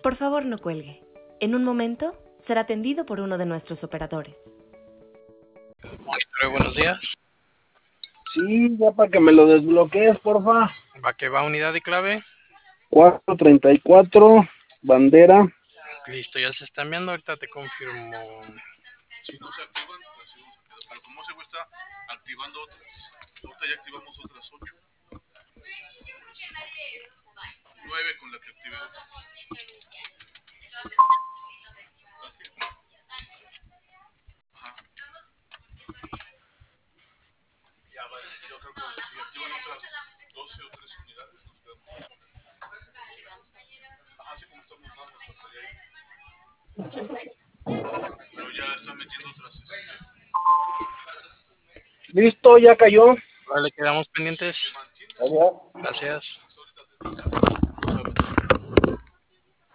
Por favor, no cuelgue. En un momento será atendido por uno de nuestros operadores. Monitorio, buenos días. Sí, ya para que me lo desbloquees, porfa. Va que va, unidad y clave. 434, bandera. Listo, ya se está enviando, ahorita te confirmo. Si no se activan, así vamos a quedar. Pero como ese güey está activando otras, ahorita ya activamos otras 8. 9 con la que activé. Ajá. Ya va, yo creo que si activan otras 12 o 13 unidades, nos quedamos. Ajá, así como estamos dando hasta allá. Pero ya está metiendo otras. Listo, ya cayó. Vale, quedamos pendientes. Adiós. Gracias.